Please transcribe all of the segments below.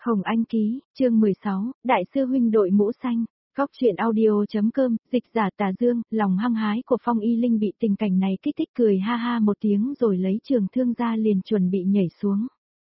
Hồng Anh ký, chương 16, Đại sư huynh đội mũ xanh. Góc truyện audio.com, dịch giả Tà Dương, lòng hăng hái của Phong Y Linh bị tình cảnh này kích thích cười ha ha một tiếng rồi lấy trường thương ra liền chuẩn bị nhảy xuống.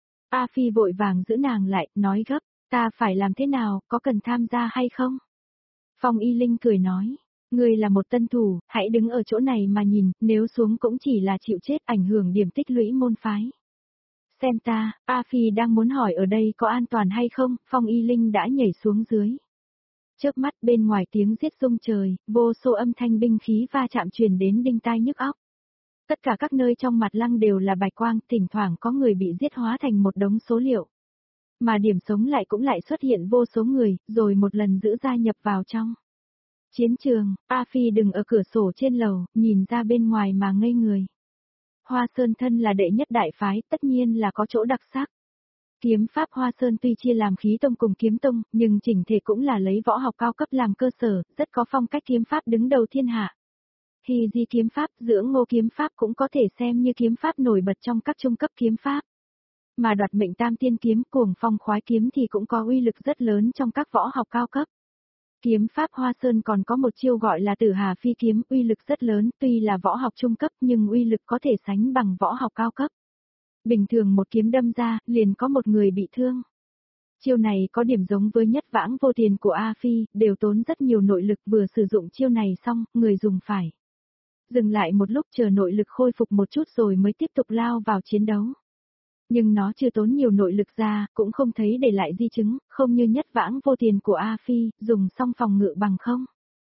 A Phi vội vàng giữ nàng lại, nói gấp, ta phải làm thế nào, có cần tham gia hay không? Phong Y Linh cười nói, ngươi là một tân thủ, hãy đứng ở chỗ này mà nhìn, nếu xuống cũng chỉ là chịu chết ảnh hưởng điểm tích lũy môn phái. Xem ta, A Phi đang muốn hỏi ở đây có an toàn hay không, Phong Y Linh đã nhảy xuống dưới. Chớp mắt bên ngoài tiếng giết rung trời, vô số âm thanh binh khí va chạm truyền đến đinh tai nhức óc. Tất cả các nơi trong mặt lăng đều là bạch quang, thỉnh thoảng có người bị giết hóa thành một đống số liệu. Mà điểm sống lại cũng lại xuất hiện vô số người, rồi một lần giữ gia nhập vào trong chiến trường. A Phi đứng ở cửa sổ trên lầu, nhìn ra bên ngoài mà ngây người. Hoa Sơn thân là đệ nhất đại phái, tất nhiên là có chỗ đặc sắc. Kiếm pháp Hoa Sơn tuy chia làm khí tông cùng kiếm tông, nhưng chỉnh thể cũng là lấy võ học cao cấp làm cơ sở, rất có phong cách kiếm pháp đứng đầu thiên hạ. Hy Di kiếm pháp, Dưỡng Ngô kiếm pháp cũng có thể xem như kiếm pháp nổi bật trong các trung cấp kiếm pháp. Mà Đoạt Mệnh Tam Tiên kiếm, Cuồng Phong Khoái kiếm thì cũng có uy lực rất lớn trong các võ học cao cấp. Kiếm pháp Hoa Sơn còn có một chiêu gọi là Tử Hà Phi kiếm, uy lực rất lớn, tuy là võ học trung cấp nhưng uy lực có thể sánh bằng võ học cao cấp. Bình thường một kiếm đâm ra, liền có một người bị thương. Chiêu này có điểm giống với Nhất Vãng Vô Tiền của A Phi, đều tốn rất nhiều nội lực, vừa sử dụng chiêu này xong, người dùng phải dừng lại một lúc chờ nội lực khôi phục một chút rồi mới tiếp tục lao vào chiến đấu. Nhưng nó chưa tốn nhiều nội lực ra, cũng không thấy để lại di chứng, không như Nhất Vãng Vô Tiền của A Phi, dùng xong phòng ngự bằng không.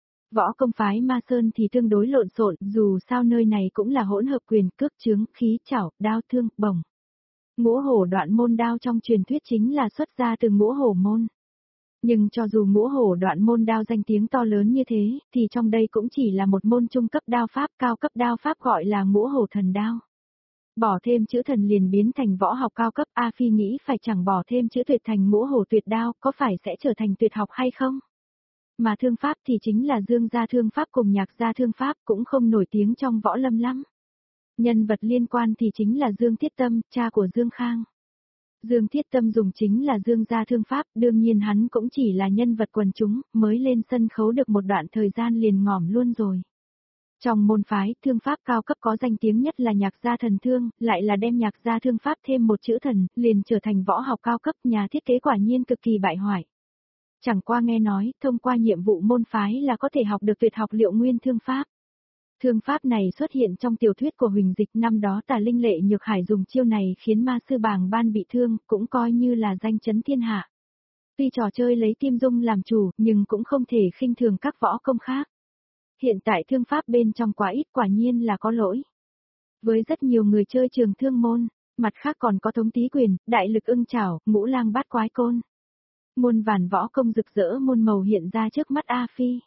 Võ công phái Ma Sơn thì tương đối lộn xộn, dù sao nơi này cũng là hỗn hợp quyền, cước chướng, khí, chảo, đao thương, bổng. Ngũ hổ đoạn môn đao trong truyền thuyết chính là xuất ra từ ngũ hổ môn. Nhưng cho dù ngũ hổ đoạn môn đao danh tiếng to lớn như thế, thì trong đây cũng chỉ là một môn trung cấp đao pháp, cao cấp đao pháp gọi là ngũ hổ thần đao. Bỏ thêm chữ thần liền biến thành võ học cao cấp, A Phi nghĩ phải chẳng bỏ thêm chữ tuyệt thành ngũ hổ tuyệt đao, có phải sẽ trở thành tuyệt học hay không? Mà thương pháp thì chính là Dương gia thương pháp cùng Nhạc gia thương pháp, cũng không nổi tiếng trong võ lâm lắm. Nhân vật liên quan thì chính là Dương Thiết Tâm, cha của Dương Khang. Dương Thiết Tâm dùng chính là Dương gia thương pháp, đương nhiên hắn cũng chỉ là nhân vật quần chúng, mới lên sân khấu được một đoạn thời gian liền ngỏm luôn rồi. Trong môn phái, thương pháp cao cấp có danh tiếng nhất là Nhạc gia thần thương, lại là đem Nhạc gia thương pháp thêm một chữ thần, liền trở thành võ học cao cấp, nhà thiết kế quả nhiên cực kỳ bại hoại. Chẳng qua nghe nói, thông qua nhiệm vụ môn phái là có thể học được tuyệt học Liệu Nguyên thương pháp. Thương pháp này xuất hiện trong tiểu thuyết của Huỳnh Dịch, năm đó Tả Linh Lệ Nhược Hải dùng chiêu này khiến Ma sư Bàng Ban bị thương, cũng coi như là danh chấn thiên hạ. Tuy trò chơi lấy Kim Dung làm chủ, nhưng cũng không thể khinh thường các võ công khác. Hiện tại thương pháp bên trong quá ít, quả nhiên là có lỗi. Với rất nhiều người chơi trường thương môn, mặt khác còn có Thống Tý Quyền, Đại Lực Ưng Chảo, Ngũ Lang Bát Quái Côn. Muôn vàn võ công rực rỡ muôn màu hiện ra trước mắt A Phi.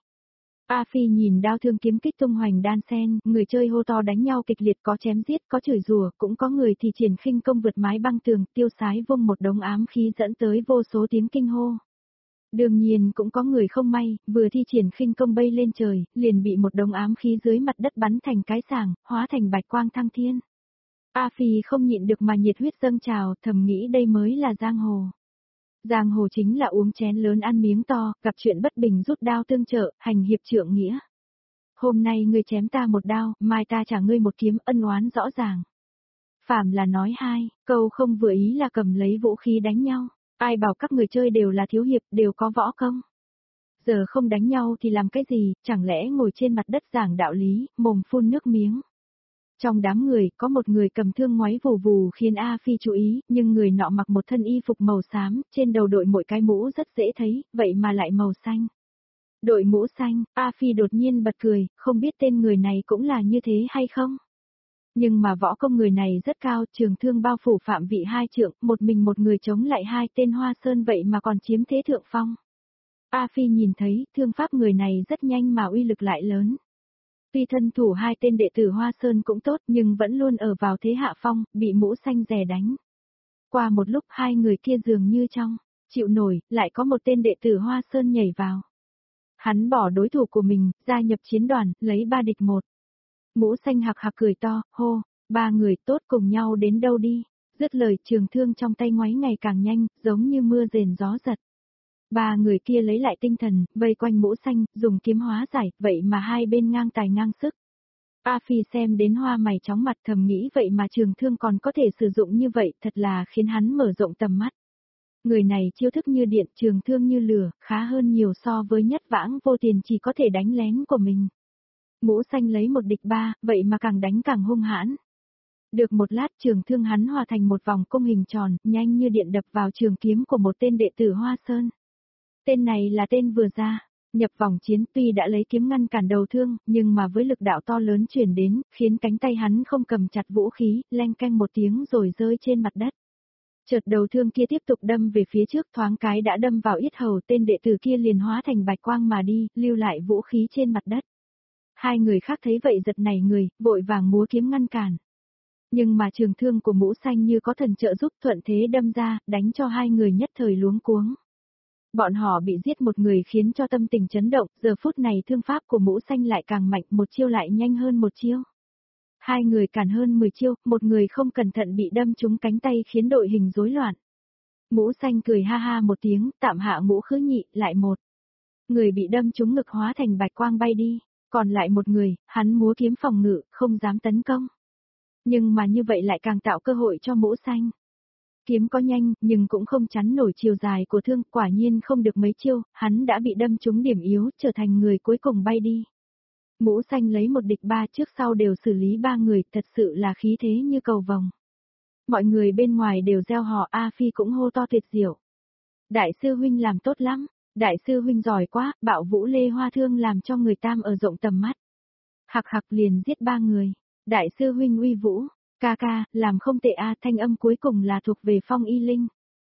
A Phi nhìn đao thương kiếm kích tung hoành đan sen, người chơi hô to đánh nhau kịch liệt, có chém giết, có chửi rủa, cũng có người thì triển khinh công vượt mái băng tường, tiêu sái vung một đống ám khí dẫn tới vô số tiếng kinh hô. Đương nhiên cũng có người không may, vừa thi triển khinh công bay lên trời, liền bị một đống ám khí dưới mặt đất bắn thành cái sàng, hóa thành bạch quang thăng thiên. A Phi không nhịn được mà nhiệt huyết dâng trào, thầm nghĩ đây mới là giang hồ. Giang hồ chính là uống chén lớn ăn miếng to, gặp chuyện bất bình rút đao tương trợ, hành hiệp trượng nghĩa. Hôm nay ngươi chém ta một đao, mai ta trả ngươi một kiếm, ân oán rõ ràng. Phàm là nói hai, câu không vừa ý là cầm lấy vũ khí đánh nhau. Ai bảo các người chơi đều là thiếu hiệp, đều có võ công. Giờ không đánh nhau thì làm cái gì, chẳng lẽ ngồi trên mặt đất giảng đạo lý, mồm phun nước miếng. Trong đám người, có một người cầm thương ngoáy vù vù khiến A Phi chú ý, nhưng người nọ mặc một thân y phục màu xám, trên đầu đội mỗi cái mũ rất dễ thấy, vậy mà lại màu xanh. Đội mũ xanh, A Phi đột nhiên bật cười, không biết tên người này cũng là như thế hay không? Nhưng mà võ công người này rất cao, trường thương bao phủ phạm vị 2 trượng, một mình một người chống lại 2 tên Hoa Sơn vậy mà còn chiếm thế thượng phong. A Phi nhìn thấy, thương pháp người này rất nhanh mà uy lực lại lớn. Tuy thân thủ 2 tên đệ tử Hoa Sơn cũng tốt nhưng vẫn luôn ở vào thế hạ phong, bị mũ xanh rè đánh. Qua một lúc 2 người kia dường như trong, chịu nổi, lại có một tên đệ tử Hoa Sơn nhảy vào. Hắn bỏ đối thủ của mình, gia nhập chiến đoàn, lấy 3 địch 1. Mũ xanh hạc hạc cười to, hô, 3 người tốt cùng nhau đến đâu đi. Dứt lời trường thương trong tay ngoáy ngày càng nhanh, giống như mưa rền gió giật. Ba người kia lấy lại tinh thần, vây quanh mũ xanh, dùng kiếm hóa giải, vậy mà hai bên ngang tài ngang sức. A Phi xem đến hoa mày chóng mặt thầm nghĩ vậy mà trường thương còn có thể sử dụng như vậy, thật là khiến hắn mở rộng tầm mắt. Người này chiêu thức như điện, trường thương như lửa, khá hơn nhiều so với Nhất Vãng Vô Tiền chỉ có thể đánh lén của mình. Mũ xanh lấy một địch ba, vậy mà càng đánh càng hung hãn. Được một lát trường thương hắn hòa thành một vòng cung hình tròn, nhanh như điện đập vào trường kiếm của một tên đệ tử Hoa Sơn. Tên này là tên vừa ra, nhập vòng chiến tuy đã lấy kiếm ngăn cản đầu thương, nhưng mà với lực đạo to lớn chuyển đến, khiến cánh tay hắn không cầm chặt vũ khí, leng keng một tiếng rồi rơi trên mặt đất. Chợt đầu thương kia tiếp tục đâm về phía trước thoáng cái đã đâm vào yết hầu tên đệ tử kia liền hóa thành bạch quang mà đi, lưu lại vũ khí trên mặt đất. Hai người khác thấy vậy giật nảy người, vội vàng múa kiếm ngăn cản. Nhưng mà trường thương của mũ xanh như có thần trợ giúp thuận thế đâm ra, đánh cho hai người nhất thời luống cuống. Bọn họ bị giết một người khiến cho tâm tình chấn động, giờ phút này thương pháp của mũ xanh lại càng mạnh, một chiêu lại nhanh hơn một chiêu. Hai người cản hơn 10 chiêu, một người không cẩn thận bị đâm trúng cánh tay khiến đội hình rối loạn. Mũ xanh cười ha ha một tiếng, tạm hạ ngũ khứ nhị, lại một. Người bị đâm trúng ngực hóa thành bạch quang bay đi, còn lại một người, hắn múa kiếm phòng ngự, không dám tấn công. Nhưng mà như vậy lại càng tạo cơ hội cho mũ xanh. Kiếm có nhanh, nhưng cũng không chắn nổi chiều dài của thương, quả nhiên không được mấy chiêu, hắn đã bị đâm trúng điểm yếu, trở thành người cuối cùng bay đi. Mũ xanh lấy một địch ba trước sau đều xử lý ba người, thật sự là khí thế như cầu vồng. Mọi người bên ngoài đều reo hò, A Phi cũng hô to tuyệt diệu. Đại sư huynh làm tốt lắm, đại sư huynh giỏi quá, bạo vũ lê hoa thương làm cho người tam ở rộng tầm mắt. Hặc hặc liền giết ba người, đại sư huynh uy vũ. Ca ca, làm không tệ a, thanh âm cuối cùng là thuộc về Phong Y Linh.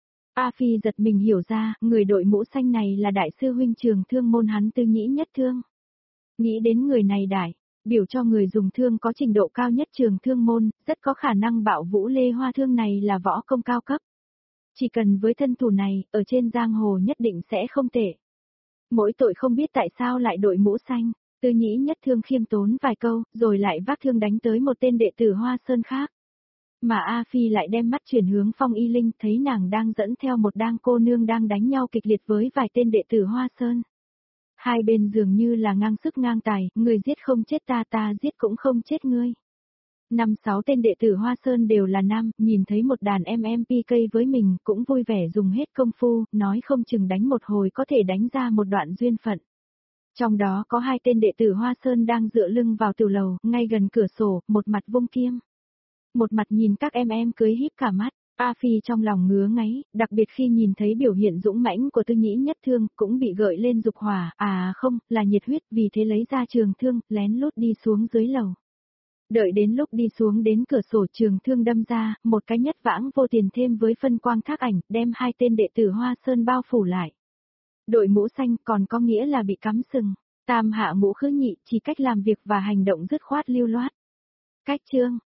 A Phi giật mình hiểu ra, người đội mũ xanh này là đại sư huynh trường thương môn hắn Tư Nhĩ Nhất Thương. Nghĩ đến người này đại, biểu cho người dùng thương có trình độ cao nhất trường thương môn, rất có khả năng bạo vũ lê hoa thương này là võ công cao cấp. Chỉ cần với thân thủ này, ở trên giang hồ nhất định sẽ không tệ. Mỗi tội không biết tại sao lại đội mũ xanh. Tư Nhĩ Nhất Thương khiêm tốn vài câu, rồi lại vác thương đánh tới một tên đệ tử Hoa Sơn khác. Mà A Phi lại đem mắt chuyển hướng Phong Y Linh, thấy nàng đang dẫn theo một đang cô nương đang đánh nhau kịch liệt với vài tên đệ tử Hoa Sơn. Hai bên dường như là ngang sức ngang tài, người giết không chết ta, ta giết cũng không chết ngươi. 5-6 tên đệ tử Hoa Sơn đều là nam, nhìn thấy một đàn em PK với mình cũng vui vẻ dùng hết công phu, nói không chừng đánh một hồi có thể đánh ra một đoạn duyên phận. Trong đó có hai tên đệ tử Hoa Sơn đang dựa lưng vào tiểu lầu, ngay gần cửa sổ, một mặt vung kiếm. Một mặt nhìn các em cưới híp cả mắt, A Phi trong lòng ngứa ngáy, đặc biệt khi nhìn thấy biểu hiện dũng mãnh của Tư Nhĩ Nhất Thương, cũng bị gợi lên dục hỏa, à không, là nhiệt huyết, vì thế lấy ra trường thương, lén lút đi xuống dưới lầu. Đợi đến lúc đi xuống đến cửa sổ trường thương đâm ra, một cái Nhất Vãng Vô Tiền thêm với phân quang thác ảnh, đem hai tên đệ tử Hoa Sơn bao phủ lại. Đội mũ xanh còn có nghĩa là bị cắm sừng, tam hạ ngũ khứ nhị, chỉ cách làm việc và hành động dứt khoát lưu loát. Cách chương